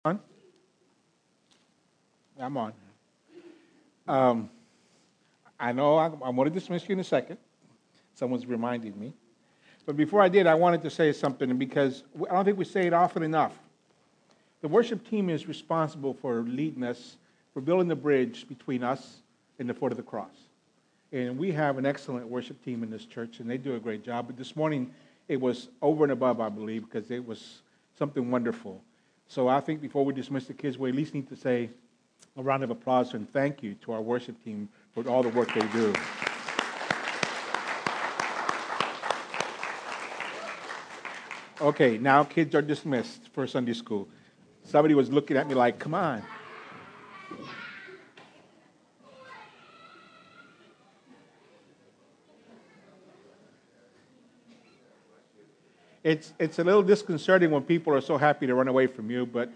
On? I'm on. Um, I know I'm going to dismiss you in a second. Someone's reminded me. But before I did, I wanted to say something because I don't think we say it often enough. The worship team is responsible for leading us, for building the bridge between us and the foot of the cross. And we have an excellent worship team in this church, and they do a great job. But this morning, it was over and above, I believe, because it was something wonderful. So I think before we dismiss the kids, we at least need to say a round of applause and thank you to our worship team for all the work they do. Okay, now kids are dismissed for Sunday school. Somebody was looking at me like, come on. It's a little disconcerting when people are so happy to run away from you, but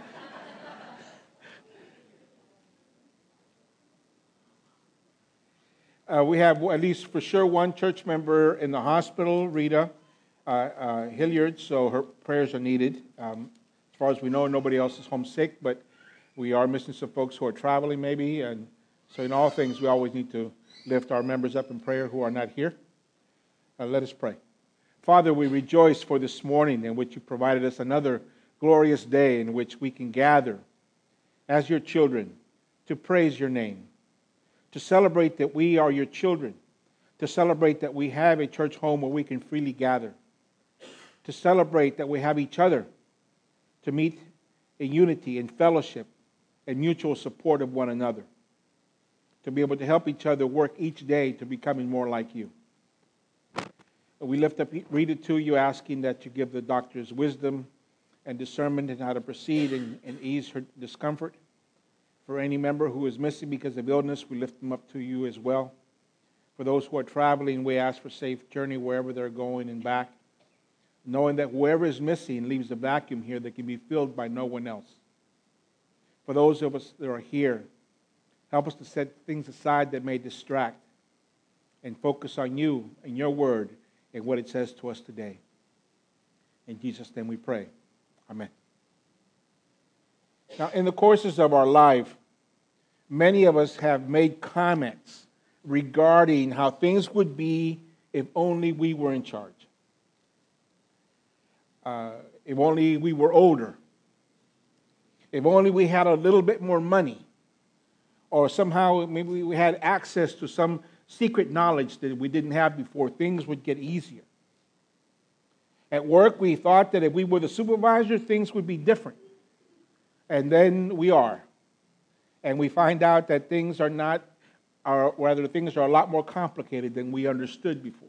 we have at least for sure one church member in the hospital, Rita Hilliard, so her prayers are needed. As far as we know, nobody else is homesick, but we are missing some folks who are traveling maybe, and so in all things, we always need to lift our members up in prayer who are not here. Let us pray. Father, we rejoice for this morning in which you provided us another glorious day in which we can gather as your children to praise your name, to celebrate that we are your children, to celebrate that we have a church home where we can freely gather, to celebrate that we have each other to meet in unity and fellowship and mutual support of one another, to be able to help each other work each day to becoming more like you. We lift up Rita to you, asking that you give the doctors wisdom and discernment in how to proceed and ease her discomfort. For any member who is missing because of illness, we lift them up to you as well. For those who are traveling, we ask for safe journey wherever they're going and back, knowing that whoever is missing leaves a vacuum here that can be filled by no one else. For those of us that are here, help us to set things aside that may distract and focus on you and your word and what it says to us today. In Jesus' name we pray. Amen. Now, in the courses of our life, many of us have made comments regarding how things would be if only we were in charge. If only we were older. If only we had a little bit more money. Or somehow maybe we had access to some secret knowledge that we didn't have before, things would get easier. At work, we thought that if we were the supervisor, things would be different. And then we are. And we find out that things are not, or rather things are a lot more complicated than we understood before.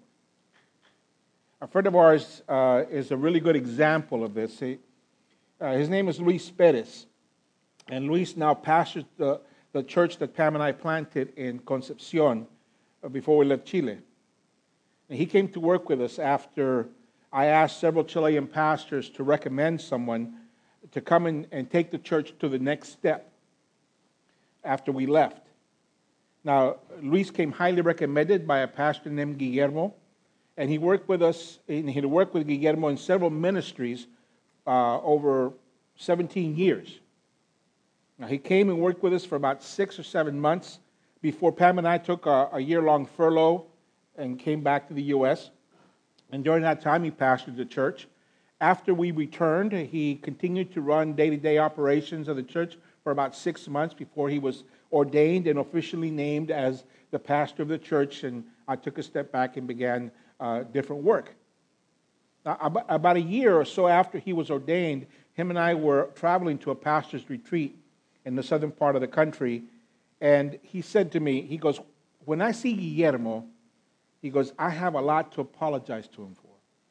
A friend of ours is a really good example of this. His name is Luis Perez. And Luis now pastors the church that Pam and I planted in Concepcion before we left Chile. And he came to work with us after I asked several Chilean pastors to recommend someone to come in and take the church to the next step after we left. Now, Luis came highly recommended by a pastor named Guillermo, and he worked with us, and he worked with Guillermo in several ministries over 17 years. Now, he came and worked with us for about 6 or 7 months before Pam and I took a year-long furlough and came back to the U.S. And during that time, he pastored the church. After we returned, he continued to run day-to-day operations of the church for about 6 months before he was ordained and officially named as the pastor of the church, and I took a step back and began different work. Now, about a year or so after he was ordained, him and I were traveling to a pastor's retreat in the southern part of the country, and he said to me, he goes, when I see Guillermo, he goes, I have a lot to apologize to him for.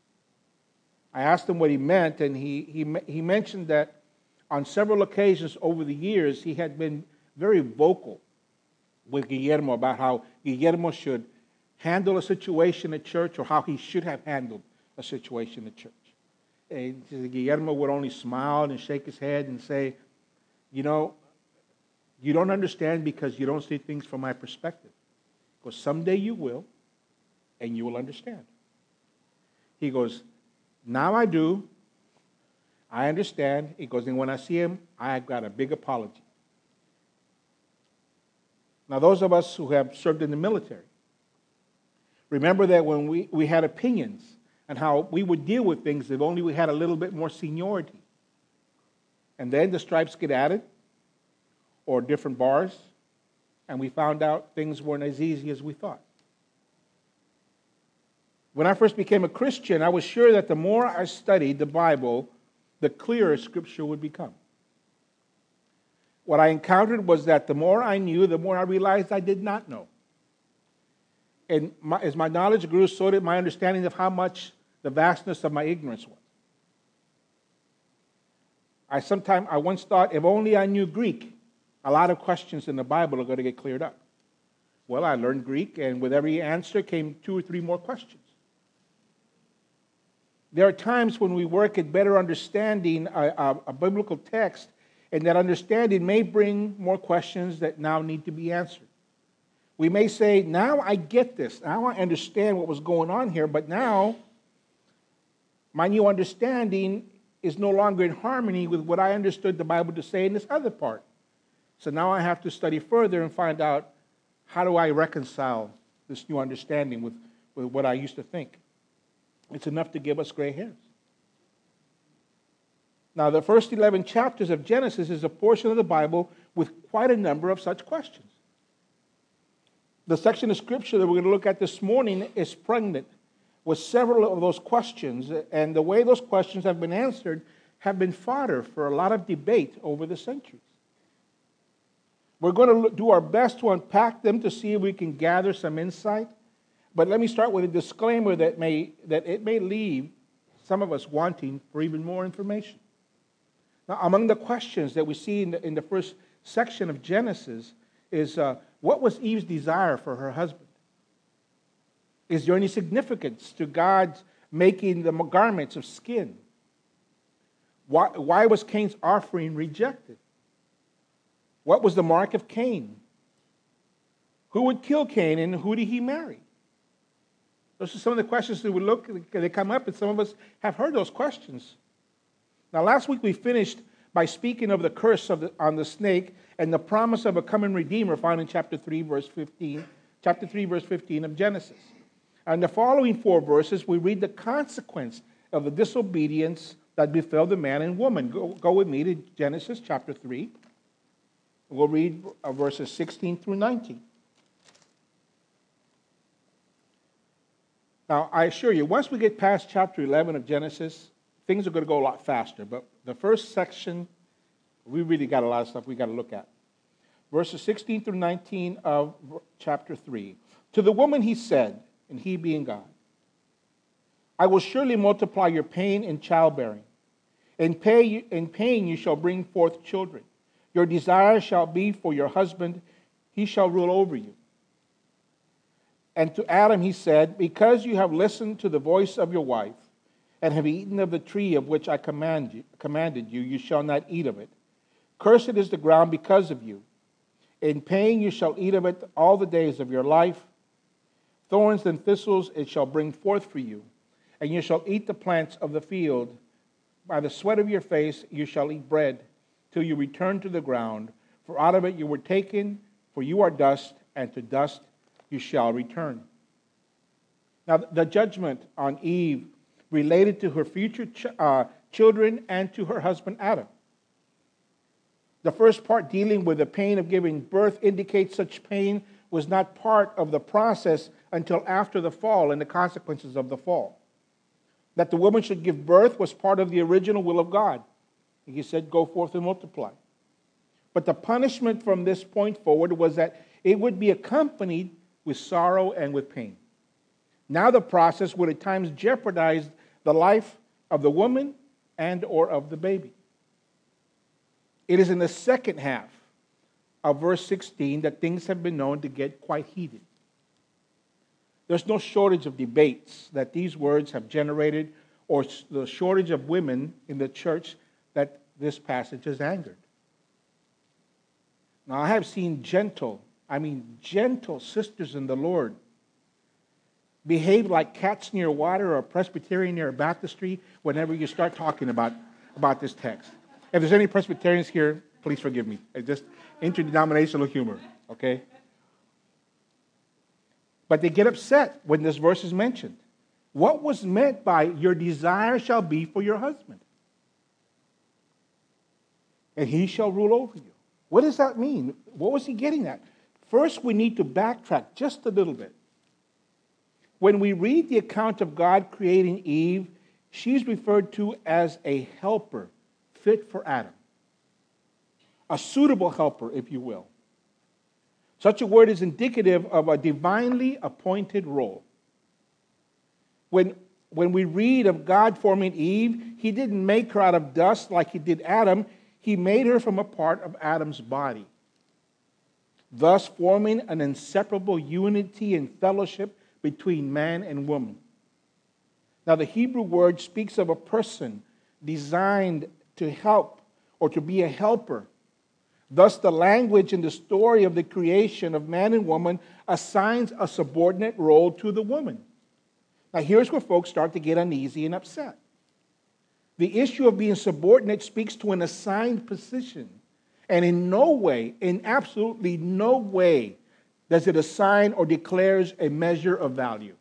I asked him what he meant, and he mentioned that on several occasions over the years, he had been very vocal with Guillermo about how Guillermo should handle a situation at church or how he should have handled a situation at church. And Guillermo would only smile and shake his head and say, you know, you don't understand because you don't see things from my perspective. Because someday you will, and you will understand. He goes, now I do. I understand. He goes, and when I see him, I've got a big apology. Now, those of us who have served in the military, remember that when we had opinions on how we would deal with things if only we had a little bit more seniority. And then the stripes get added, or different bars, and we found out things weren't as easy as we thought. When I first became a Christian, I was sure that the more I studied the Bible, the clearer Scripture would become. What I encountered was that the more I knew, the more I realized I did not know. And as my knowledge grew, so did my understanding of how much the vastness of my ignorance was. I once thought, if only I knew Greek, a lot of questions in the Bible are going to get cleared up. Well, I learned Greek, and with every answer came 2 or 3 more questions. There are times when we work at better understanding a biblical text, and that understanding may bring more questions that now need to be answered. We may say, now I get this. Now I understand what was going on here, but now my new understanding is no longer in harmony with what I understood the Bible to say in this other part. So now I have to study further and find out, how do I reconcile this new understanding with what I used to think? It's enough to give us gray hairs. Now, the first 11 chapters of Genesis is a portion of the Bible with quite a number of such questions. The section of Scripture that we're going to look at this morning is pregnant with several of those questions, and the way those questions have been answered have been fodder for a lot of debate over the centuries. We're going to do our best to unpack them to see if we can gather some insight. But let me start with a disclaimer that it may leave some of us wanting for even more information. Now, among the questions that we see in the first section of Genesis is, what was Eve's desire for her husband? Is there any significance to God's making the garments of skin? Why was Cain's offering rejected? What was the mark of Cain? Who would kill Cain, and who did he marry? Those are some of the questions that they come up, and some of us have heard those questions. Now, last week we finished by speaking of the curse on the snake and the promise of a coming Redeemer found in chapter 3, verse 15 of Genesis. And the following 4 verses, we read the consequence of the disobedience that befell the man and woman. Go with me to Genesis chapter 3. We'll read verses 16 through 19. Now, I assure you, once we get past chapter 11 of Genesis, things are going to go a lot faster. But the first section, we really got a lot of stuff we got to look at. Verses 16 through 19 of chapter 3. To the woman he said, and he being God, I will surely multiply your pain in childbearing. In pain you shall bring forth children. Your desire shall be for your husband. He shall rule over you. And to Adam he said, because you have listened to the voice of your wife, and have eaten of the tree of which I commanded you, you shall not eat of it. Cursed is the ground because of you. In pain you shall eat of it all the days of your life. Thorns and thistles it shall bring forth for you, and you shall eat the plants of the field. By the sweat of your face you shall eat bread, till you return to the ground. For out of it you were taken, for you are dust, and to dust you shall return. Now, the judgment on Eve related to her future children and to her husband Adam. The first part, dealing with the pain of giving birth, indicates such pain was not part of the process until after the fall and the consequences of the fall. That the woman should give birth was part of the original will of God. He said, go forth and multiply. But the punishment from this point forward was that it would be accompanied with sorrow and with pain. Now the process would at times jeopardize the life of the woman and or of the baby. It is in the second half of verse 16 that things have been known to get quite heated. There's no shortage of debates that these words have generated, or the shortage of women in the church that this passage has angered. Now, I have seen gentle sisters in the Lord behave like cats near water or Presbyterian near a baptistry whenever you start talking about about this text. If there's any Presbyterians here, please forgive me. It's just interdenominational humor, okay? But they get upset when this verse is mentioned. What was meant by your desire shall be for your husband, and he shall rule over you? What does that mean? What was he getting at? First, we need to backtrack just a little bit. When we read the account of God creating Eve, she's referred to as a helper fit for Adam. A suitable helper, if you will. Such a word is indicative of a divinely appointed role. When we read of God forming Eve, he didn't make her out of dust like he did Adam. He made her from a part of Adam's body, thus forming an inseparable unity and fellowship between man and woman. Now, the Hebrew word speaks of a person designed to help or to be a helper. Thus, the language in the story of the creation of man and woman assigns a subordinate role to the woman. Now, here's where folks start to get uneasy and upset. The issue of being subordinate speaks to an assigned position. And in no way, in absolutely no way, does it assign or declares a measure of value.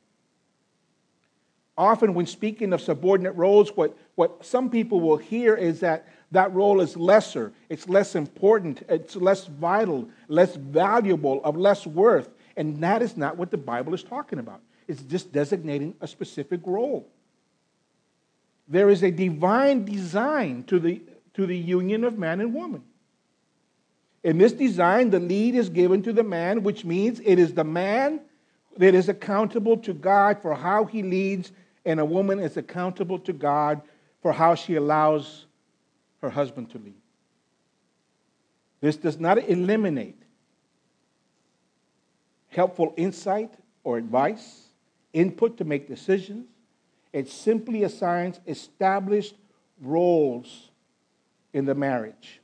Often when speaking of subordinate roles, what some people will hear is that role is lesser, it's less important, it's less vital, less valuable, of less worth. And that is not what the Bible is talking about. It's just designating a specific role. There is a divine design to the union of man and woman. In this design, the lead is given to the man, which means it is the man that is accountable to God for how he leads, and a woman is accountable to God for how she allows her husband to lead. This does not eliminate helpful insight or advice, input to make decisions. It simply assigns established roles in the marriage.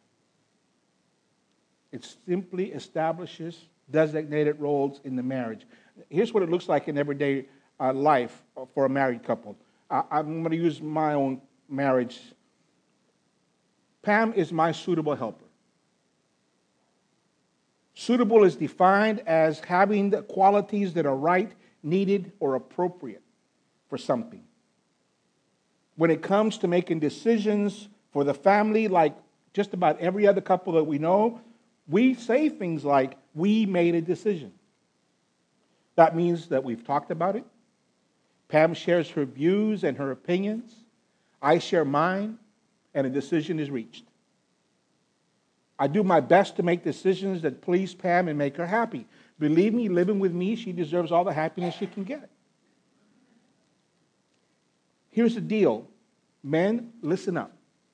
It simply establishes designated roles in the marriage. Here's what it looks like in everyday life for a married couple. I'm going to use my own marriage. Pam is my suitable helper. Suitable is defined as having the qualities that are right, needed, or appropriate for something. When it comes to making decisions for the family, like just about every other couple that we know, we say things like, we made a decision. That means that we've talked about it. Pam shares her views and her opinions. I share mine, and a decision is reached. I do my best to make decisions that please Pam and make her happy. Believe me, living with me, she deserves all the happiness she can get. Here's the deal. Men, listen up.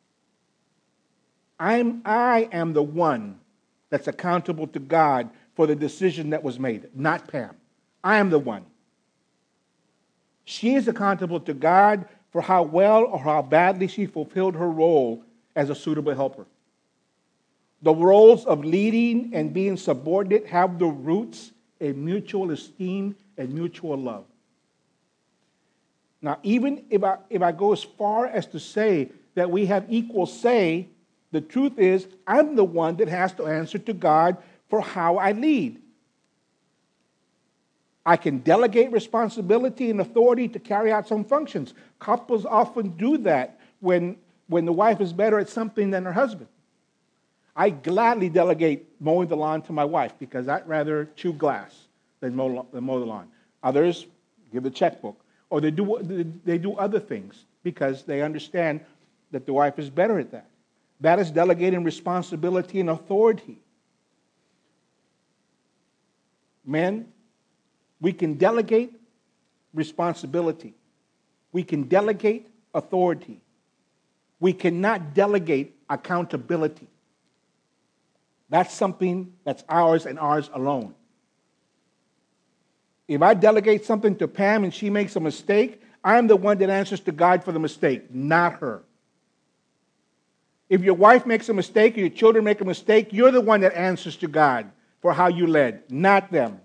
I am the one that's accountable to God for the decision that was made, not Pam. I am the one. She is accountable to God for how well or how badly she fulfilled her role as a suitable helper. The roles of leading and being subordinate have the roots in mutual esteem and mutual love. Now, even if I go as far as to say that we have equal say, the truth is I'm the one that has to answer to God for how I lead. I can delegate responsibility and authority to carry out some functions. Couples often do that when the wife is better at something than her husband. I gladly delegate mowing the lawn to my wife because I'd rather chew glass than mow the lawn. Others give the checkbook. Or they do other things because they understand that the wife is better at that. That is delegating responsibility and authority. Men, we can delegate responsibility. We can delegate authority. We cannot delegate accountability. That's something that's ours and ours alone. If I delegate something to Pam and she makes a mistake, I'm the one that answers to God for the mistake, not her. If your wife makes a mistake or your children make a mistake, you're the one that answers to God for how you led, not them.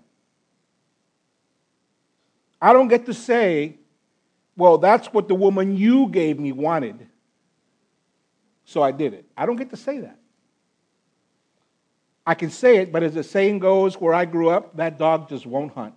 I don't get to say, well, that's what the woman you gave me wanted. so I did it. I don't get to say that. I can say it, but as the saying goes, where I grew up, that dog just won't hunt.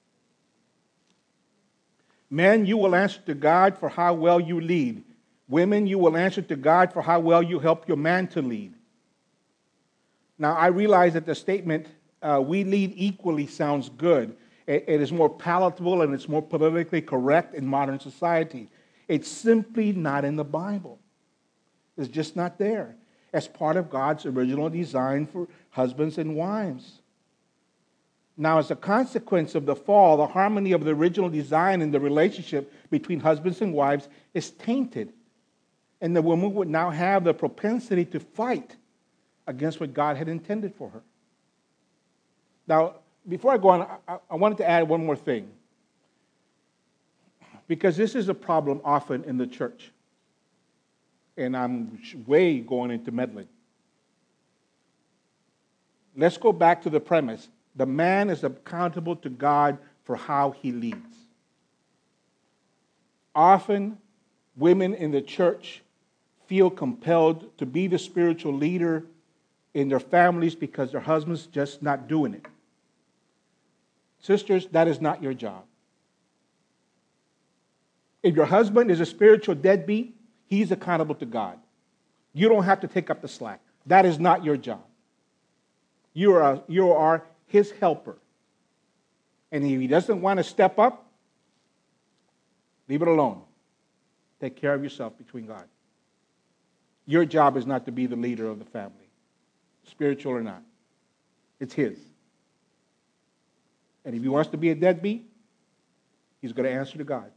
Men, you will answer to God for how well you lead. Women, you will answer to God for how well you help your man to lead. Now, I realize that the statement, we lead equally, sounds good. It is more palatable and it's more politically correct in modern society. It's simply not in the Bible. It's just not there as part of God's original design for husbands and wives. Now, as a consequence of the fall, the harmony of the original design in the relationship between husbands and wives is tainted. And the woman would now have the propensity to fight against what God had intended for her. Now, before I go on, I wanted to add one more thing. Because this is a problem often in the church. And I'm way going into meddling. Let's go back to the premise. The man is accountable to God for how he leads. Often, women in the church feel compelled to be the spiritual leader in their families because their husband's just not doing it. Sisters, that is not your job. If your husband is a spiritual deadbeat, he's accountable to God. You don't have to take up the slack. That is not your job. You are his helper. And if he doesn't want to step up, leave it alone. Take care of yourself between God. Your job is not to be the leader of the family, spiritual or not. It's his. And if he wants to be a deadbeat, he's going to answer to God.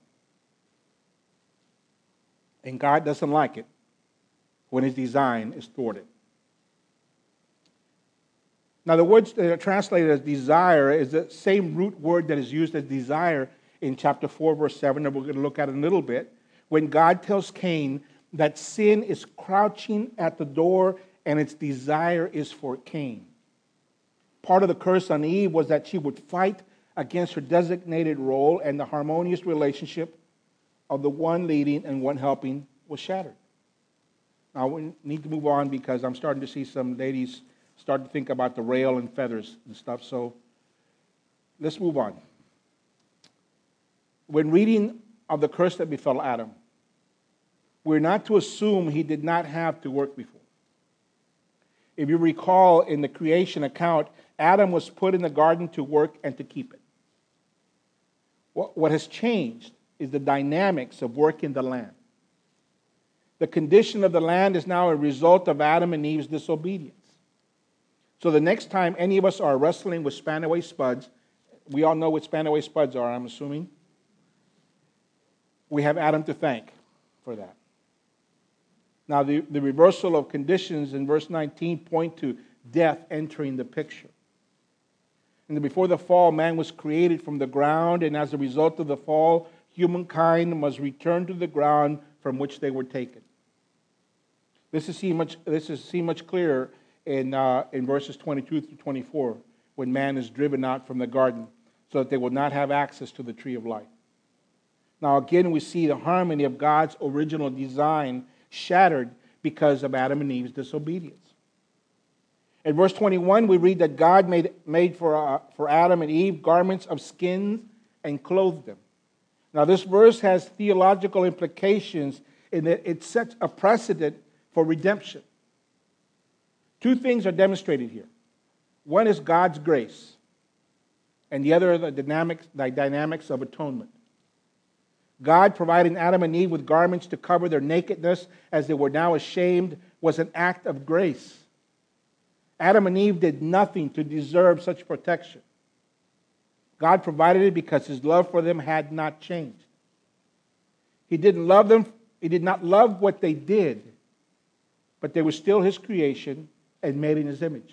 And God doesn't like it when his design is thwarted. Now, the words that are translated as desire is the same root word that is used as desire in chapter 4, verse 7, that we're going to look at in a little bit, when God tells Cain that sin is crouching at the door and its desire is for Cain. Part of the curse on Eve was that she would fight against her designated role, and the harmonious relationship of the one leading and one helping was shattered. Now, we need to move on because I'm starting to see some ladies start to think about the rail and feathers and stuff, so let's move on. When reading of the curse that befell Adam, we're not to assume he did not have to work before. If you recall in the creation account, Adam was put in the garden to work and to keep it. What has changed is the dynamics of work in the land. The condition of the land is now a result of Adam and Eve's disobedience. So the next time any of us are wrestling with Spanaway spuds, we all know what Spanaway spuds are, I'm assuming. We have Adam to thank for that. Now, the reversal of conditions in verse 19 point to death entering the picture. And before the fall, man was created from the ground, and as a result of the fall, humankind must return to the ground from which they were taken. This is seen much clearer in verses 22 through 24, when man is driven out from the garden so that they will not have access to the tree of life. Now, again, we see the harmony of God's original design shattered because of Adam and Eve's disobedience. In verse 21, we read that God made for Adam and Eve garments of skins and clothed them. Now, this verse has theological implications in that it sets a precedent for redemption. Two things are demonstrated here. One is God's grace, and the other are the dynamics of atonement. God providing Adam and Eve with garments to cover their nakedness as they were now ashamed was an act of grace. Adam and Eve did nothing to deserve such protection. God provided it because his love for them had not changed. He didn't love them. He did not love what they did, but they were still his creation and made in his image,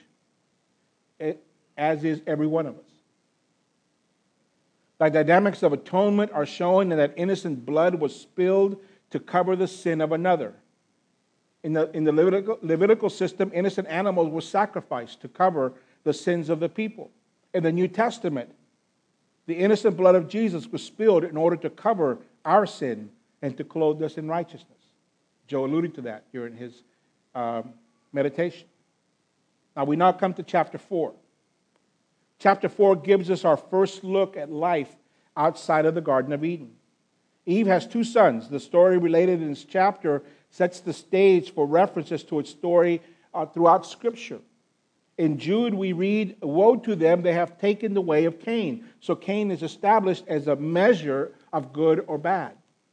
as is every one of us. The dynamics of atonement are shown in that innocent blood was spilled to cover the sin of another. In the Levitical system, innocent animals were sacrificed to cover the sins of the people. In the New Testament, the innocent blood of Jesus was spilled in order to cover our sin and to clothe us in righteousness. Joe alluded to that here in meditation. Now we now come to chapter 4. Chapter 4 gives us our first look at life outside of the Garden of Eden. Eve has two sons. The story related in this chapter sets the stage for references to its story throughout Scripture. In Jude, we read, "Woe to them, they have taken the way of Cain." So Cain is established as a measure of good or bad.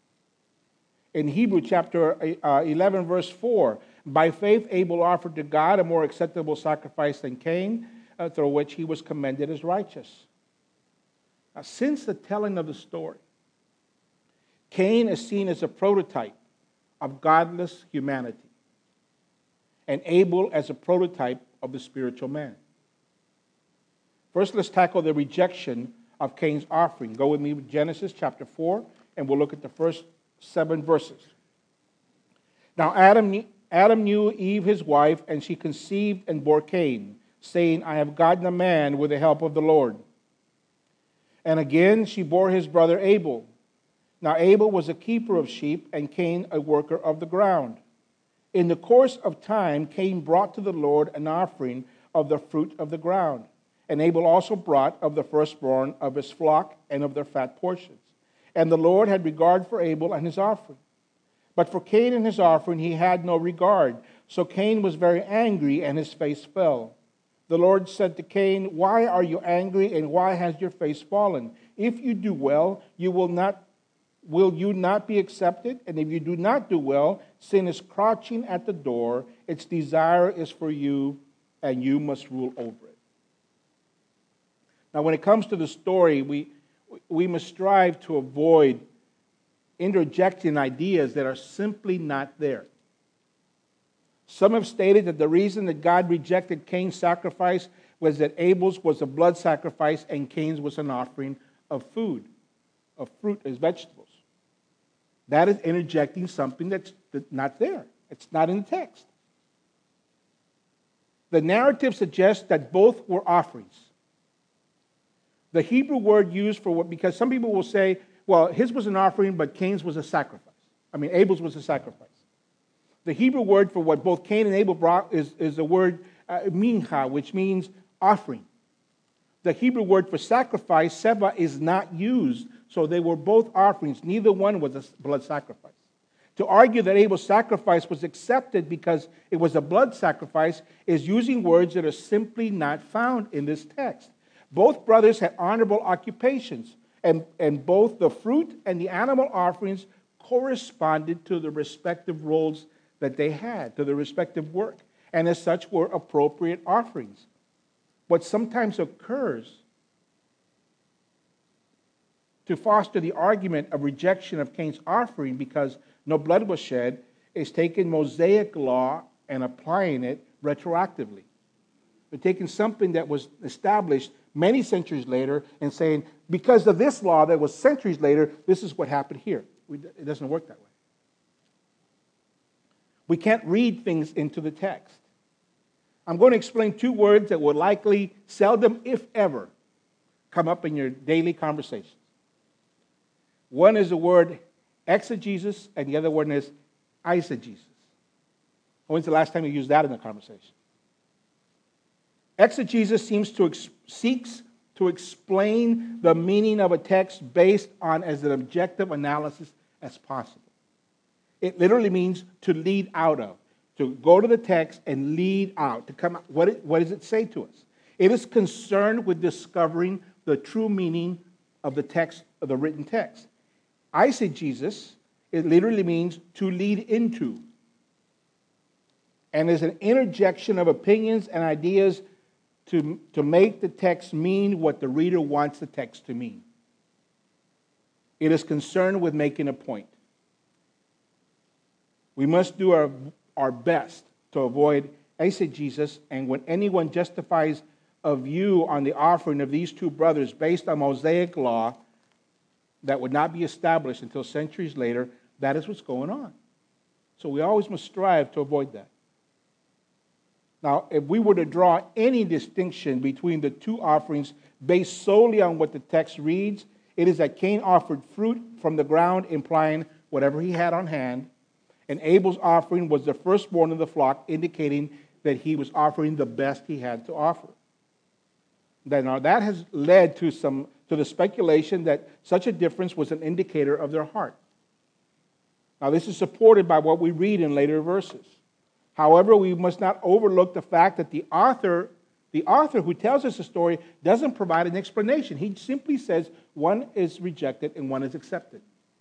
In Hebrew chapter 11, verse 4, "By faith Abel offered to God a more acceptable sacrifice than Cain, through which he was commended as righteous." Now, since the telling of the story, Cain is seen as a prototype of godless humanity, and Abel as a prototype of the spiritual man. First, let's tackle the rejection of Cain's offering. Go with me to Genesis chapter 4, and we'll look at the first 7 verses. Now Adam knew Eve his wife, and she conceived and bore Cain, saying, "I have gotten a man with the help of the Lord." And again she bore his brother Abel. Now Abel was a keeper of sheep, and Cain a worker of the ground. In the course of time, Cain brought to the Lord an offering of the fruit of the ground. And Abel also brought of the firstborn of his flock and of their fat portions. And the Lord had regard for Abel and his offering. But for Cain and his offering he had no regard. So Cain was very angry, and his face fell. The Lord said to Cain, "Why are you angry, and why has your face fallen? If you do well, will you not be accepted? And if you do not do well, sin is crouching at the door. Its desire is for you, and you must rule over it." Now, when it comes to the story, we must strive to avoid interjecting ideas that are simply not there. Some have stated that the reason that God rejected Cain's sacrifice was that Abel's was a blood sacrifice and Cain's was an offering of food, of fruit as vegetables. That is interjecting something that's not there. It's not in the text. The narrative suggests that both were offerings. The Hebrew word used for what, because some people will say, well, his was an offering, but Cain's was a sacrifice. Abel's was a sacrifice. The Hebrew word for what both Cain and Abel brought is the word mincha, which means offering. The Hebrew word for sacrifice, seva, is not used, so they were both offerings. Neither one was a blood sacrifice. To argue that Abel's sacrifice was accepted because it was a blood sacrifice is using words that are simply not found in this text. Both brothers had honorable occupations, and both the fruit and the animal offerings corresponded to the respective roles that they had, to the respective work, and as such were appropriate offerings. What sometimes occurs to foster the argument of rejection of Cain's offering because no blood was shed is taking Mosaic law and applying it retroactively. They're taking something that was established many centuries later and saying, because of this law that was centuries later, this is what happened here. It doesn't work that way. We can't read things into the text. I'm going to explain 2 words that will likely seldom, if ever, come up in your daily conversations. One is the word exegesis, and the other one is eisegesis. When's the last time you used that in a conversation? Exegesis seeks to explain the meaning of a text based on as an objective analysis as possible. It literally means to lead out of, to go to the text and lead out, to come out. What does it say to us? It is concerned with discovering the true meaning of the text, of the written text. Eisegesis, it literally means to lead into, and is an interjection of opinions and ideas to make the text mean what the reader wants the text to mean. It is concerned with making a point. We must do our best to avoid eisegesis, and when anyone justifies a view on the offering of these 2 brothers based on Mosaic law that would not be established until centuries later, that is what's going on. So we always must strive to avoid that. Now, if we were to draw any distinction between the 2 offerings based solely on what the text reads, it is that Cain offered fruit from the ground, implying whatever he had on hand, and Abel's offering was the firstborn of the flock, indicating that he was offering the best he had to offer. Now that has led to the speculation that such a difference was an indicator of their heart. Now this is supported by what we read in later verses. However, we must not overlook the fact that the author who tells us the story doesn't provide an explanation. He simply says one is rejected and one is accepted.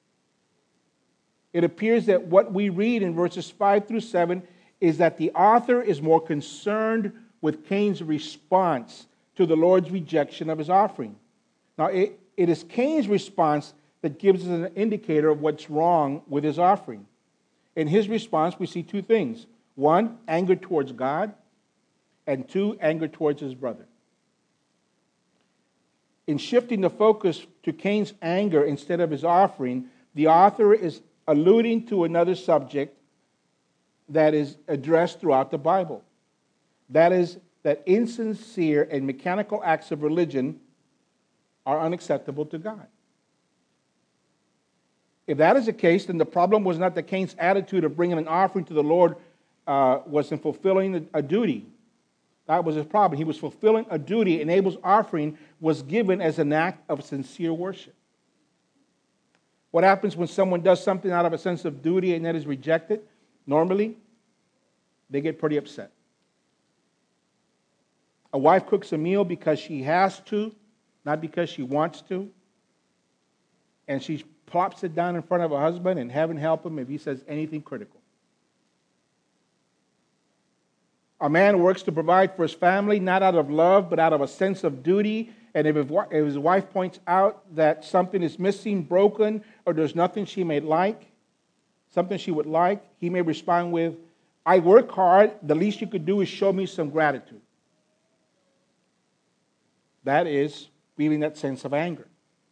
It appears that what we read in verses 5 through 7 is that the author is more concerned with Cain's response to the Lord's rejection of his offering. Now, it is Cain's response that gives us an indicator of what's wrong with his offering. In his response, we see two things. One, anger towards God, and two, anger towards his brother. In shifting the focus to Cain's anger instead of his offering, the author is alluding to another subject that is addressed throughout the Bible. That is, that insincere and mechanical acts of religion are unacceptable to God. If that is the case, then the problem was not that Cain's attitude of bringing an offering to the Lord was in fulfilling a duty. That was his problem. He was fulfilling a duty, and Abel's offering was given as an act of sincere worship. What happens when someone does something out of a sense of duty and that is rejected? Normally, they get pretty upset. A wife cooks a meal because she has to, not because she wants to. And she plops it down in front of her husband, and heaven help him if he says anything critical. A man works to provide for his family, not out of love, but out of a sense of duty. And if his wife points out that something is missing, broken, or there's nothing she may like, something she would like, he may respond with, I work hard, the least you could do is show me some gratitude. That is feeling that sense of anger.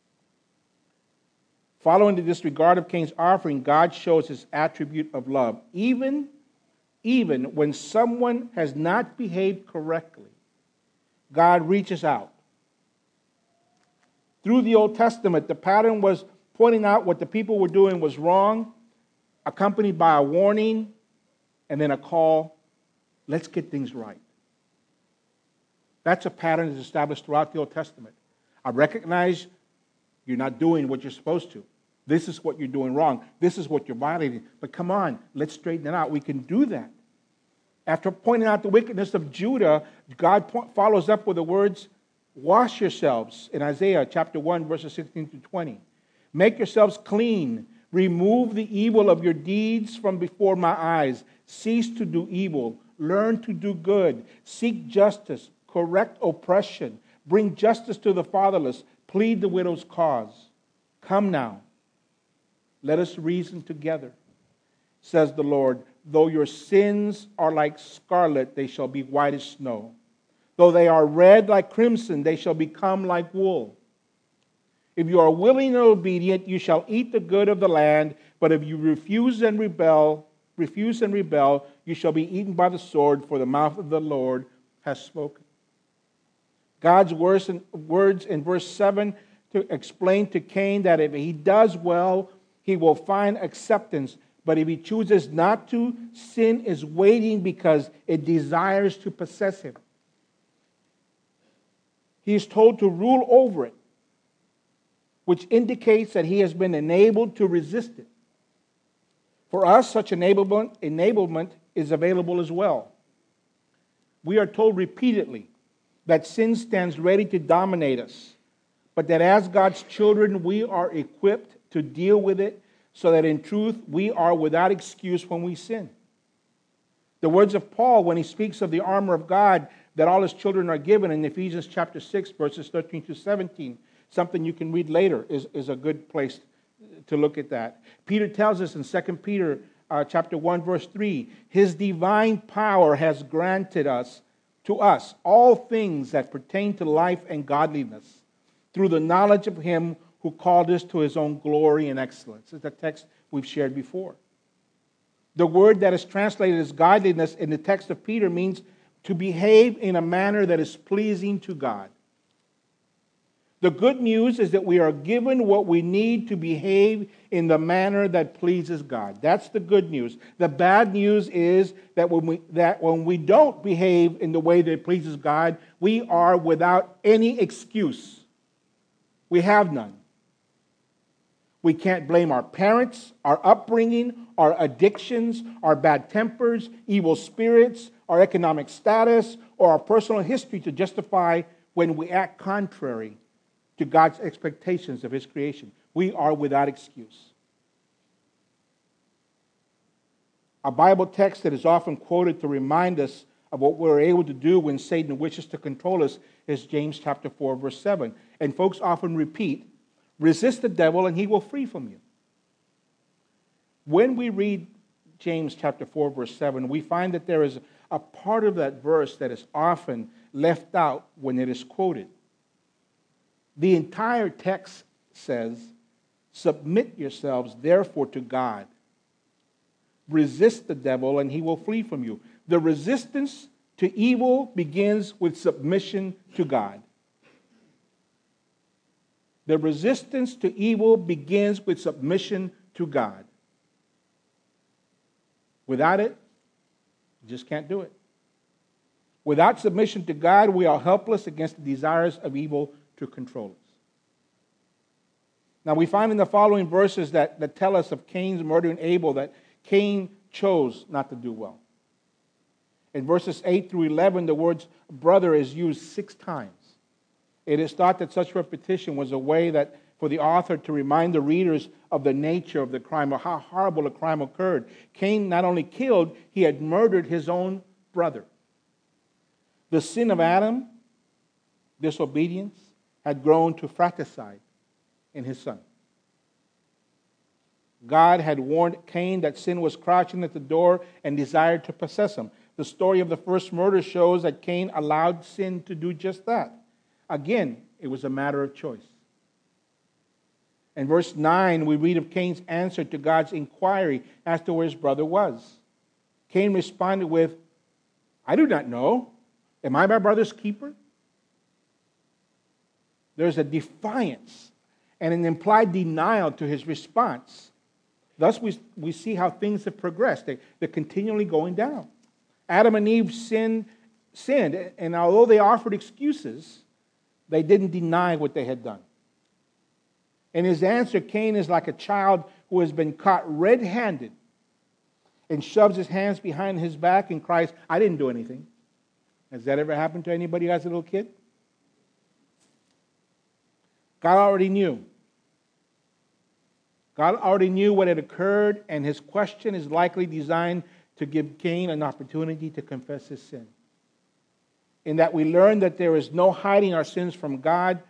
Following the disregard of Cain's offering, God shows his attribute of love. Even when someone has not behaved correctly, God reaches out. Through the Old Testament, the pattern was pointing out what the people were doing was wrong, accompanied by a warning, and then a call, let's get things right. That's a pattern that's established throughout the Old Testament. I recognize you're not doing what you're supposed to. This is what you're doing wrong. This is what you're violating. But come on, let's straighten it out. We can do that. After pointing out the wickedness of Judah, God follows up with the words, wash yourselves, in Isaiah chapter 1, verses 16 to 20. Make yourselves clean. Remove the evil of your deeds from before my eyes. Cease to do evil. Learn to do good. Seek justice. Correct oppression. Bring justice to the fatherless. Plead the widow's cause. Come now. Let us reason together, says the Lord. Though your sins are like scarlet, they shall be white as snow. Though they are red like crimson, they shall become like wool. If you are willing and obedient, you shall eat the good of the land. But if you refuse and rebel, you shall be eaten by the sword, for the mouth of the Lord has spoken. God's words in verse 7 to explain to Cain that if he does well, he will find acceptance. But if he chooses not to, sin is waiting because it desires to possess him. He is told to rule over it, which indicates that he has been enabled to resist it. For us, such enablement is available as well. We are told repeatedly that sin stands ready to dominate us, but that as God's children, we are equipped to deal with it so that in truth we are without excuse when we sin. The words of Paul when he speaks of the armor of God that all his children are given in Ephesians chapter 6, verses 13 to 17, something you can read later, is a good place to look at that. Peter tells us in 2 Peter chapter 1, verse 3, his divine power has granted to us all things that pertain to life and godliness through the knowledge of him who called us to his own glory and excellence. It's a text we've shared before. The word that is translated as godliness in the text of Peter means to behave in a manner that is pleasing to God. The good news is that we are given what we need to behave in the manner that pleases God. That's the good news. The bad news is that when we don't behave in the way that pleases God, we are without any excuse. We have none. We can't blame our parents, our upbringing, our addictions, our bad tempers, evil spirits, our economic status, or our personal history to justify when we act contrary to God's expectations of His creation. We are without excuse. A Bible text that is often quoted to remind us of what we're able to do when Satan wishes to control us is James chapter 4, verse 7. And folks often repeat, resist the devil and he will flee from you. When we read James chapter 4, verse 7, we find that there is a part of that verse that is often left out when it is quoted. The entire text says, submit yourselves therefore to God. Resist the devil and he will flee from you. The resistance to evil begins with submission to God. The resistance to evil begins with submission to God. Without it, you just can't do it. Without submission to God, we are helpless against the desires of evil to control us. Now we find in the following verses that tell us of Cain's murdering Abel that Cain chose not to do well. In verses 8 through 11, the words brother is used 6 times. It is thought that such repetition was a way that for the author to remind the readers of the nature of the crime or how horrible a crime occurred. Cain not only killed, he had murdered his own brother. The sin of Adam, disobedience, had grown to fratricide in his son. God had warned Cain that sin was crouching at the door and desired to possess him. The story of the first murder shows that Cain allowed sin to do just that. Again, it was a matter of choice. In verse 9, we read of Cain's answer to God's inquiry as to where his brother was. Cain responded with, I do not know. Am I my brother's keeper? There's a defiance and an implied denial to his response. Thus, we see how things have progressed. They're continually going down. Adam and Eve sinned, and although they offered excuses, they didn't deny what they had done. In his answer, Cain is like a child who has been caught red-handed and shoves his hands behind his back and cries, I didn't do anything. Has that ever happened to anybody who has a little kid? God already knew. God already knew what had occurred, and his question is likely designed to give Cain an opportunity to confess his sin. In that we learn that there is no hiding our sins from God.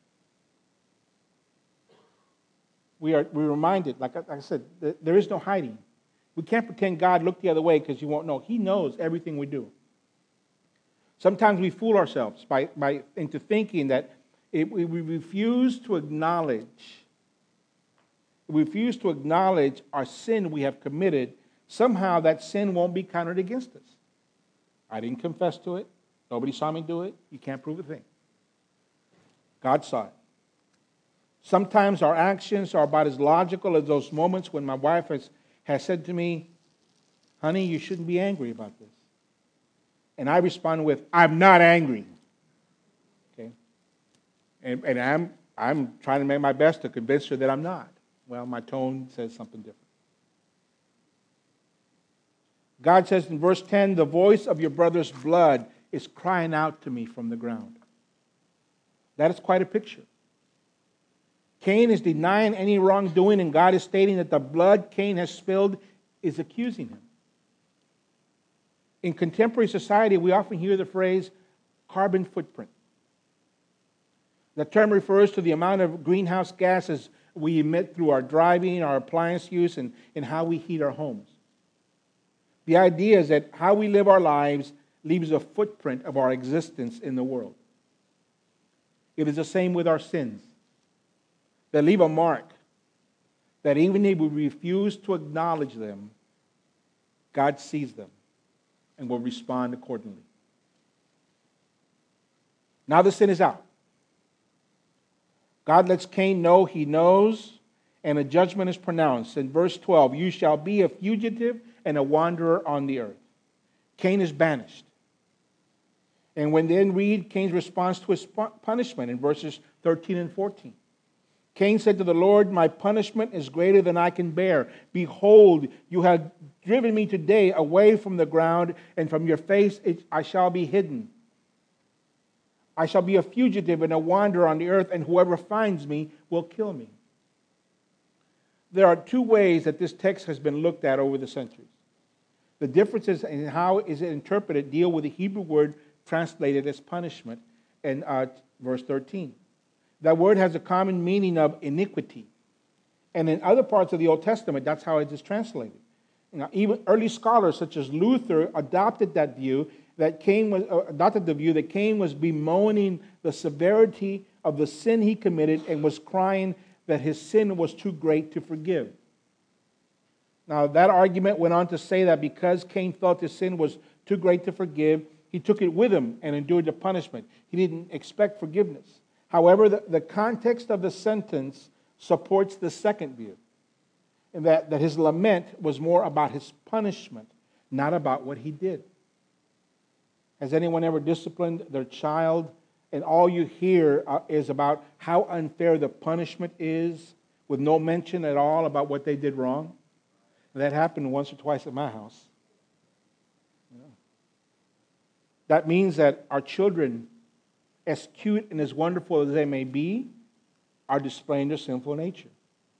We're reminded, like I said, there is no hiding. We can't pretend God looked the other way because you won't know. He knows everything we do. Sometimes we fool ourselves into thinking that if we refuse to acknowledge our sin we have committed, somehow that sin won't be counted against us. I didn't confess to it. Nobody saw me do it. You can't prove a thing. God saw it. Sometimes our actions are about as logical as those moments when my wife has said to me, honey, you shouldn't be angry about this. And I respond with, I'm not angry. Okay? And I'm trying to make my best to convince her that I'm not. Well, my tone says something different. God says in verse 10, the voice of your brother's blood is crying out to me from the ground. That is quite a picture. Cain is denying any wrongdoing, and God is stating that the blood Cain has spilled is accusing him. In contemporary society, we often hear the phrase carbon footprint. The term refers to the amount of greenhouse gases we emit through our driving, our appliance use, and how we heat our homes. The idea is that how we live our lives leaves a footprint of our existence in the world. It is the same with our sins. They leave a mark that even if we refuse to acknowledge them, God sees them and will respond accordingly. Now the sin is out. God lets Cain know he knows, and a judgment is pronounced. In verse 12, you shall be a fugitive and a wanderer on the earth. Cain is banished. And when then read Cain's response to his punishment in verses 13 and 14. Cain said to the Lord, my punishment is greater than I can bear. Behold, you have driven me today away from the ground, and from your face I shall be hidden. I shall be a fugitive and a wanderer on the earth, and whoever finds me will kill me. There are two ways that this text has been looked at over the centuries. The differences in how is it interpreted deal with the Hebrew word translated as punishment in verse 13. That word has a common meaning of iniquity. And in other parts of the Old Testament, that's how it is translated. Even early scholars such as Luther adopted the view that Cain was bemoaning the severity of the sin he committed and was crying that his sin was too great to forgive. Now, that argument went on to say that because Cain felt his sin was too great to forgive, he took it with him and endured the punishment. He didn't expect forgiveness. However, the context of the sentence supports the second view, and that his lament was more about his punishment, not about what he did. Has anyone ever disciplined their child, and all you hear is about how unfair the punishment is, with no mention at all about what they did wrong? That happened once or twice at my house. Yeah. That means that our children, as cute and as wonderful as they may be, are displaying their sinful nature.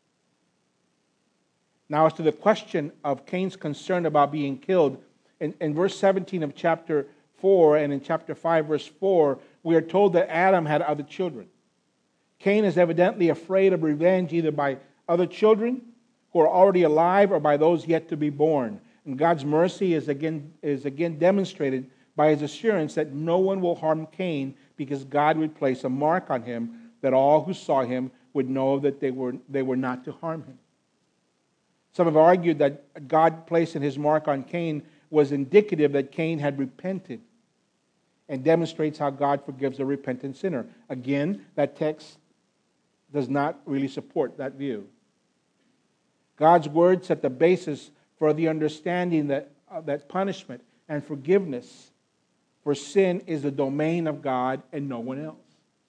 Now, as to the question of Cain's concern about being killed, in verse 17 of chapter 4 and in chapter 5, verse 4, we are told that Adam had other children. Cain is evidently afraid of revenge either by other children who are already alive or by those yet to be born. And God's mercy is again demonstrated by his assurance that no one will harm Cain, because God would place a mark on him that all who saw him would know that they were not to harm him. Some have argued that God placing his mark on Cain was indicative that Cain had repented, and demonstrates how God forgives a repentant sinner. Again, that text does not really support that view. God's word set the basis for the understanding that punishment and forgiveness for sin is the domain of God and no one else.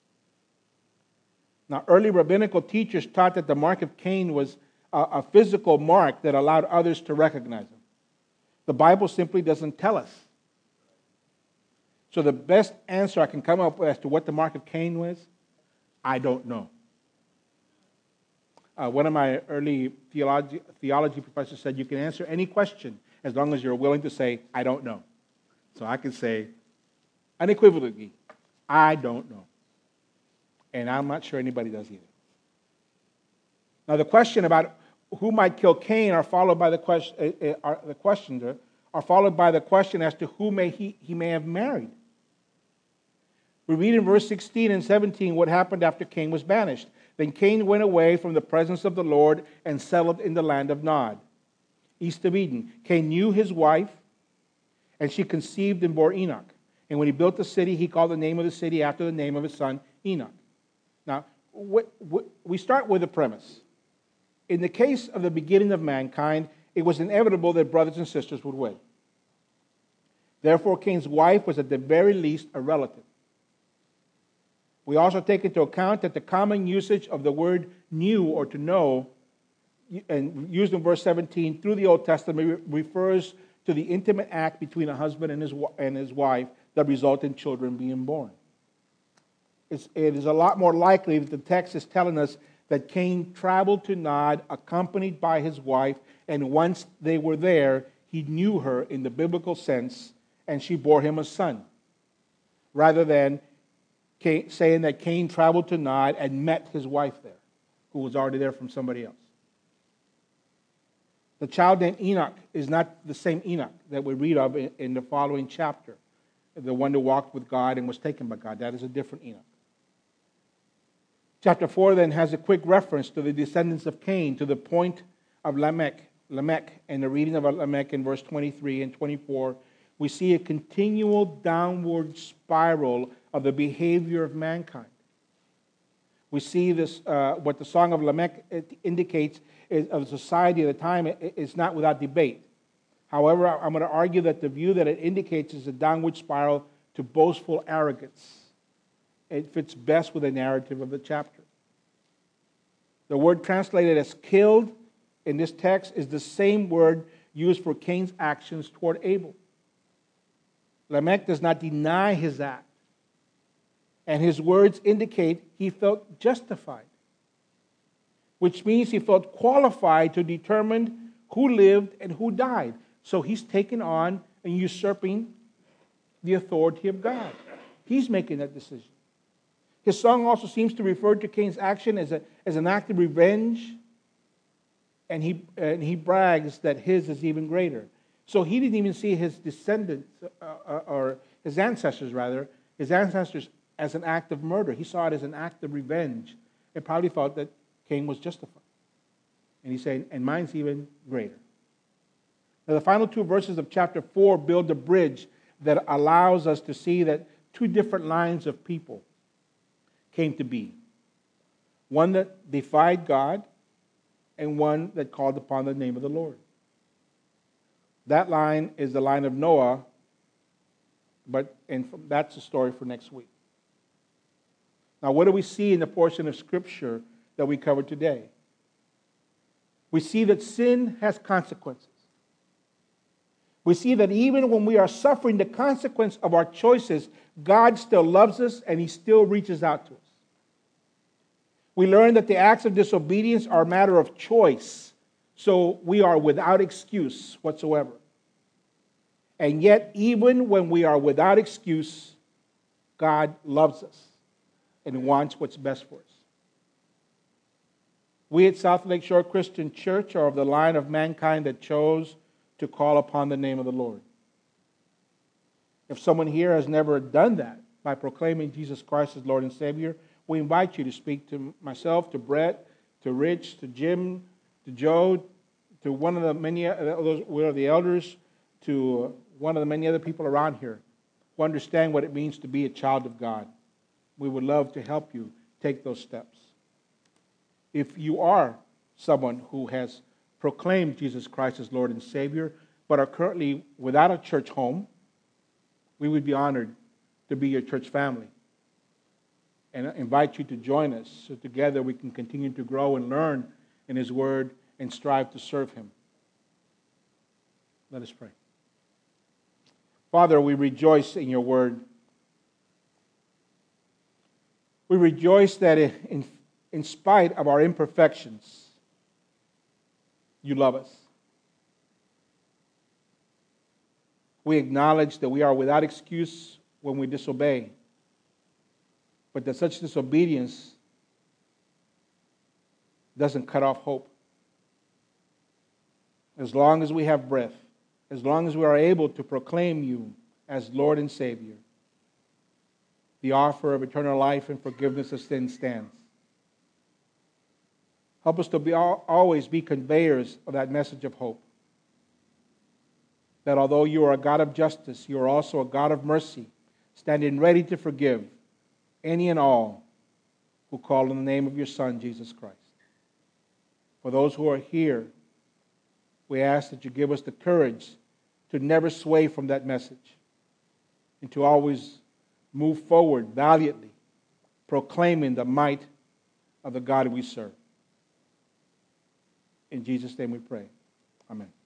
Now, early rabbinical teachers taught that the mark of Cain was a physical mark that allowed others to recognize him. The Bible simply doesn't tell us. So the best answer I can come up with as to what the mark of Cain was, I don't know. One of my early theology professors said, you can answer any question as long as you're willing to say, I don't know. So I can say, unequivocally, I don't know. And I'm not sure anybody does either. Now the question about who might kill Cain are followed by the question as to who he may have married. We read in verse 16 and 17 what happened after Cain was banished. Then Cain went away from the presence of the Lord and settled in the land of Nod, east of Eden. Cain knew his wife, and she conceived and bore Enoch. And when he built the city, he called the name of the city after the name of his son, Enoch. Now, we start with a premise. In the case of the beginning of mankind, it was inevitable that brothers and sisters would wed. Therefore, Cain's wife was at the very least a relative. We also take into account that the common usage of the word knew or to know, and used in verse 17 through the Old Testament, refers to the intimate act between a husband and his wife that result in children being born. It is a lot more likely that the text is telling us that Cain traveled to Nod accompanied by his wife, and once they were there, he knew her in the biblical sense, and she bore him a son, rather than saying that Cain traveled to Nod and met his wife there, who was already there from somebody else. The child named Enoch is not the same Enoch that we read of in the following chapter, the one who walked with God and was taken by God. That is a different Enoch. Chapter 4 then has a quick reference to the descendants of Cain to the point of Lamech. And the reading of Lamech in verse 23 and 24, we see a continual downward spiral of the behavior of mankind. We see this, what the Song of Lamech indicates is of society at the time is not without debate. However, I'm going to argue that the view that it indicates is a downward spiral to boastful arrogance. It fits best with the narrative of the chapter. The word translated as killed in this text is the same word used for Cain's actions toward Abel. Lamech does not deny his act, and his words indicate he felt justified, which means he felt qualified to determine who lived and who died. So he's taken on and usurping the authority of God. He's making that decision. His song also seems to refer to Cain's action as an act of revenge, and he brags that his is even greater. So he didn't even see his descendants, or his ancestors as an act of murder. He saw it as an act of revenge, and probably thought that Cain was justified. And he's saying, and mine's even greater. Now, the final two verses of chapter 4 build a bridge that allows us to see that two different lines of people came to be. One that defied God, and one that called upon the name of the Lord. That line is the line of Noah, and that's a story for next week. Now, what do we see in the portion of Scripture that we covered today? We see that sin has consequences. We see that even when we are suffering the consequence of our choices, God still loves us and He still reaches out to us. We learn that the acts of disobedience are a matter of choice, so we are without excuse whatsoever. And yet, even when we are without excuse, God loves us and wants what's best for us. We at South Lake Shore Christian Church are of the line of mankind that chose to call upon the name of the Lord. If someone here has never done that by proclaiming Jesus Christ as Lord and Savior, we invite you to speak to myself, to Brett, to Rich, to Jim, to Joe, to one of the many of the elders, to one of the many other people around here who understand what it means to be a child of God. We would love to help you take those steps. If you are someone who has proclaimed Jesus Christ as Lord and Savior, but are currently without a church home, we would be honored to be your church family and invite you to join us so together we can continue to grow and learn in His Word and strive to serve Him. Let us pray. Father, we rejoice in your Word. We rejoice that in spite of our imperfections, you love us. We acknowledge that we are without excuse when we disobey, but that such disobedience doesn't cut off hope. As long as we have breath, as long as we are able to proclaim you as Lord and Savior, the offer of eternal life and forgiveness of sin stands. Help us to always be conveyors of that message of hope. That although you are a God of justice, you are also a God of mercy, standing ready to forgive any and all who call on the name of your Son, Jesus Christ. For those who are here, we ask that you give us the courage to never sway from that message and to always move forward valiantly, proclaiming the might of the God we serve. In Jesus' name we pray. Amen.